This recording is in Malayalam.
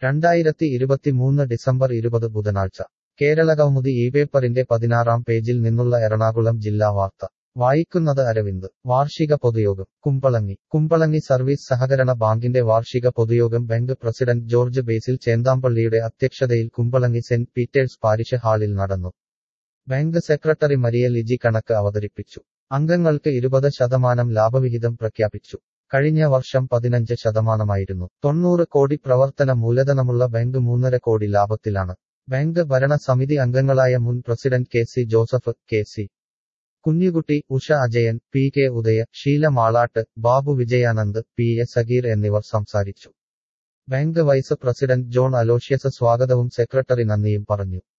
2023 ഡിസംബർ 20 ബുധനാഴ്ച കേരളകൗമുദി ഈ പേപ്പറിന്റെ 16-ാം പേജിൽ നിന്നുള്ള എറണാകുളം ജില്ലാ വാർത്ത വായിക്കുന്നത് അരവിന്ദ്. വാർഷിക പൊതുയോഗം കുമ്പളങ്ങി സർവീസ് സഹകരണ ബാങ്കിന്റെ വാർഷിക പൊതുയോഗം ബാങ്ക് പ്രസിഡന്റ് ജോർജ് ബേസിൽ ചേന്താമ്പള്ളിയുടെ അധ്യക്ഷതയിൽ കുമ്പളങ്ങി സെന്റ് പീറ്റേഴ്സ് പാരിഷ് ഹാളിൽ നടന്നു. ബാങ്ക് സെക്രട്ടറി മരിയ ലിജി കണക്ക് അവതരിപ്പിച്ചു. അംഗങ്ങൾക്ക് 20% ലാഭവിഹിതം പ്രഖ്യാപിച്ചു. കഴിഞ്ഞ വർഷം 15%. 90 കോടി പ്രവർത്തന മൂലധനമുള്ള ബാങ്ക് 3.5 കോടി ലാഭത്തിലാണ്. ബാങ്ക് ഭരണ സമിതി അംഗങ്ങളായ മുൻ president K C Joseph, K C Kunjukutty, Usha Ajayan, P K Udaya, Sheela Malat, Babu Vijayanand, P A Sageer എന്നിവർ സംസാരിച്ചു. Bank vice president John Aloysius സ്വാഗതവും സെക്രട്ടറി നന്ദിയും പറഞ്ഞു.